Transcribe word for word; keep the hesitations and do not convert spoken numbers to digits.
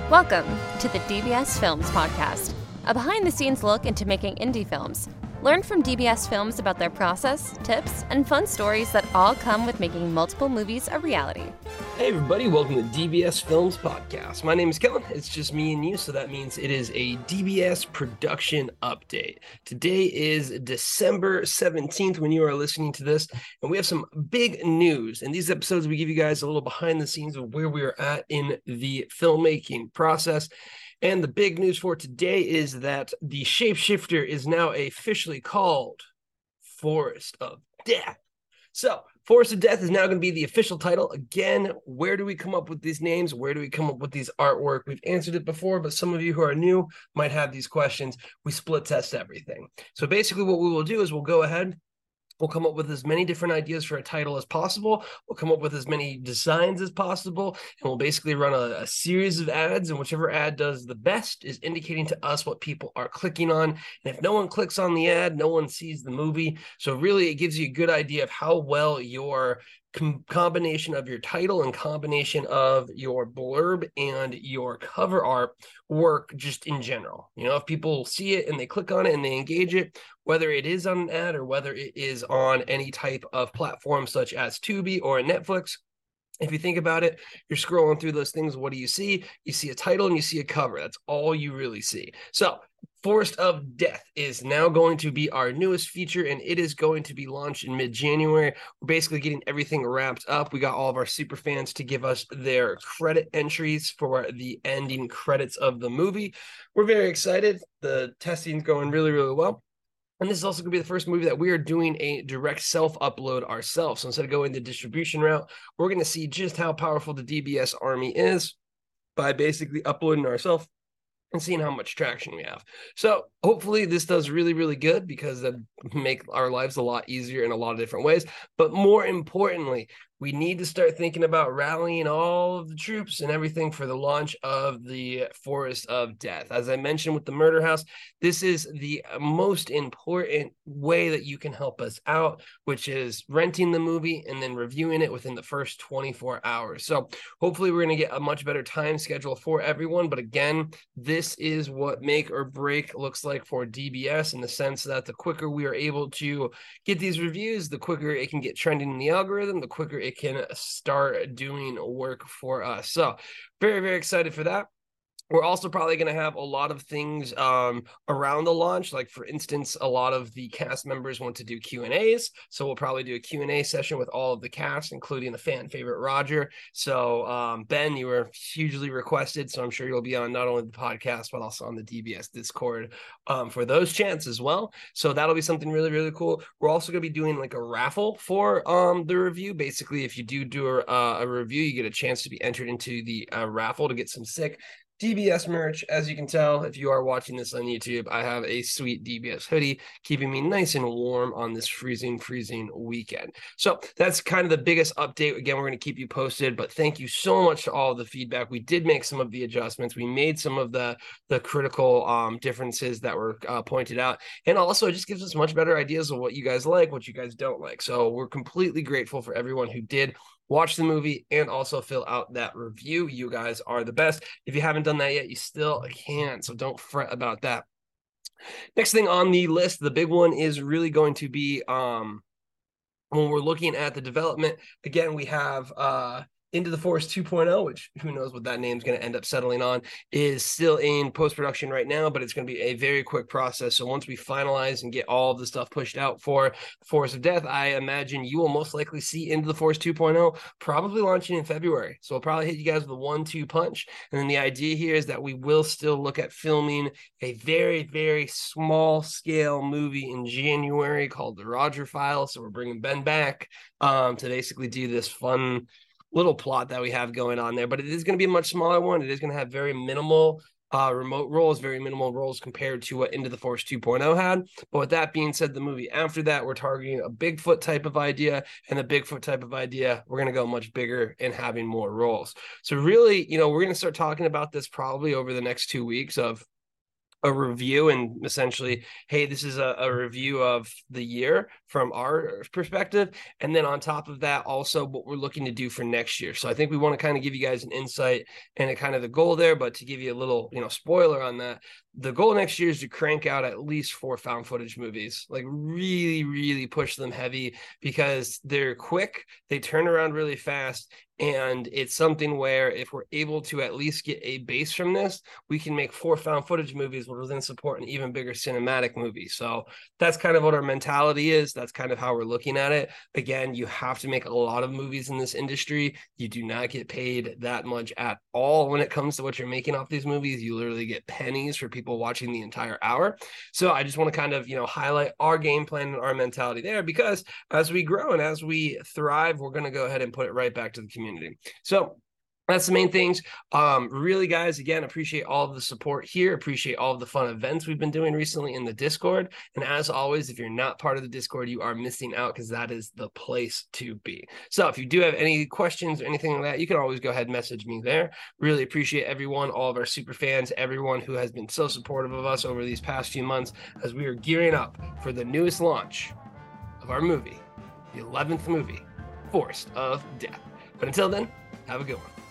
Welcome to the D B S Films Podcast, a behind-the-scenes look into making indie films. Learn from D B S Films about their process, tips, and fun stories that all come with making multiple movies a reality. Hey everybody, welcome to D B S Films Podcast. My name is Kellen. It's just me and you, so that means it is a D B S production update. Today is December seventeenth when you are listening to this, and we have some big news. In these episodes, we give you guys a little behind the scenes of where we are at in the filmmaking process. And the big news for today is that the shapeshifter is now officially called Forest of Death. So, Forest of Death is now going to be the official title. Again, where do we come up with these names? Where do we come up with these artwork? We've answered it before, but some of you who are new might have these questions. We split test everything. So basically what we will do is we'll go ahead. We'll come up with as many different ideas for a title as possible. We'll come up with as many designs as possible, and we'll basically run a, a series of ads, and whichever ad does the best is indicating to us what people are clicking on. And if no one clicks on the ad, no one sees the movie. So really, it gives you a good idea of how well your com- combination of your title and combination of your blurb and your cover art work just in general. You know, if people see it and they click on it and they engage it, whether it is on an ad or whether it is on any type of platform such as Tubi or Netflix, if you think about it, you're scrolling through those things. What do you see? You see a title and you see a cover. That's all you really see. So Forest of Death is now going to be our newest feature, and it is going to be launched in mid-January. We're basically getting everything wrapped up. We got all of our super fans to give us their credit entries for the ending credits of the movie. We're very excited. The testing's going really, really well. And this is also going to be the first movie that we are doing a direct self-upload ourselves. So instead of going the distribution route, we're going to see just how powerful the D B S army is by basically uploading ourselves and seeing how much traction we have. So hopefully this does really, really good, because that make our lives a lot easier in a lot of different ways. But more importantly, we need to start thinking about rallying all of the troops and everything for the launch of the Forest of Death. As I mentioned with the Murder House, this is the most important way that you can help us out, which is renting the movie and then reviewing it within the first twenty-four hours. So hopefully we're going to get a much better time schedule for everyone. But again, this is what make or break looks like for D B S, in the sense that the quicker we are able to get these reviews, the quicker it can get trending in the algorithm, the quicker it can start doing work for us. So very, very excited for that. We're also probably going to have a lot of things um, around the launch. Like, for instance, a lot of the cast members want to do Q and A's. So we'll probably do a Q and A session with all of the cast, including the fan favorite Roger. So um, Ben, you were hugely requested. So I'm sure you'll be on not only the podcast, but also on the D B S Discord um, for those chants as well. So that'll be something really, really cool. We're also going to be doing like a raffle for um, the review. Basically, if you do do a, a review, you get a chance to be entered into the uh, raffle to get some sick D B S merch. As you can tell, if you are watching this on YouTube, I have a sweet D B S hoodie keeping me nice and warm on this freezing, freezing weekend. So that's kind of the biggest update. Again, we're going to keep you posted, but thank you so much to all of the feedback. We did make some of the adjustments. We made some of the, the critical um, differences that were uh, pointed out. And also, it just gives us much better ideas of what you guys like, what you guys don't like. So we're completely grateful for everyone who did watch the movie and also fill out that review. You guys are the best. If you haven't done that yet, you still can, so don't fret about that. Next thing on the list, the big one, is really going to be um when we're looking at the development. Again, we have uh Into the Forest two point oh, which who knows what that name's going to end up settling on, is still in post-production right now, but it's going to be a very quick process. So once we finalize and get all of the stuff pushed out for Forest of Death, I imagine you will most likely see Into the Forest two point oh probably launching in February. So we'll probably hit you guys with a one two punch. And then the idea here is that we will still look at filming a very, very small scale movie in January called The Roger File. So we're bringing Ben back um, to basically do this fun little plot that we have going on there, but it is going to be a much smaller one. It is going to have very minimal uh, remote roles, very minimal roles compared to what Into the Forest two point oh had. But with that being said, the movie after that, we're targeting a Bigfoot type of idea, and the Bigfoot type of idea, we're going to go much bigger and having more roles. So really, you know, we're going to start talking about this probably over the next two weeks of a review and essentially, hey, this is a, a review of the year from our perspective. And then on top of that, also what we're looking to do for next year. So I think we want to kind of give you guys an insight and a kind of the goal there, but to give you a little, you know, spoiler on that, the goal next year is to crank out at least four found footage movies, like really, really push them heavy because they're quick. They turn around really fast. And it's something where if we're able to at least get a base from this, we can make four found footage movies, which will then support an even bigger cinematic movie. So that's kind of what our mentality is. That's kind of how we're looking at it. Again, you have to make a lot of movies in this industry. You do not get paid that much at all when it comes to what you're making off these movies. You literally get pennies for people watching the entire hour. So I just want to kind of, you know, highlight our game plan and our mentality there, because as we grow and as we thrive, we're going to go ahead and put it right back to the community. So that's the main things. Um, really, guys, again, appreciate all of the support here. Appreciate all of the fun events we've been doing recently in the Discord. And as always, if you're not part of the Discord, you are missing out because that is the place to be. So if you do have any questions or anything like that, you can always go ahead and message me there. Really appreciate everyone, all of our super fans, everyone who has been so supportive of us over these past few months as we are gearing up for the newest launch of our movie, the eleventh movie, Forest of Death. But until then, have a good one.